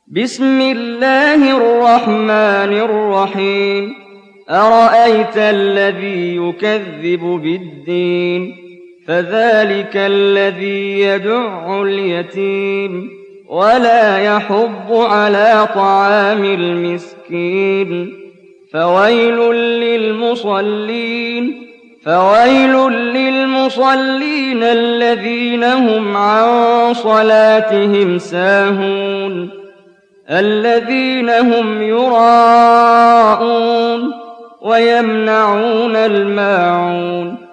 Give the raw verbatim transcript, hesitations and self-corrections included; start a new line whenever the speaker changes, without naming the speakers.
بسم الله الرحمن الرحيم أرأيت الذي يكذب بالدين فذلك الذي يدع اليتيم ولا يحض على طعام المسكين فويل للمصلين فويل للمصلين الذين هم عن صلاتهم ساهون الذين هم يراءون ويمنعون الماعون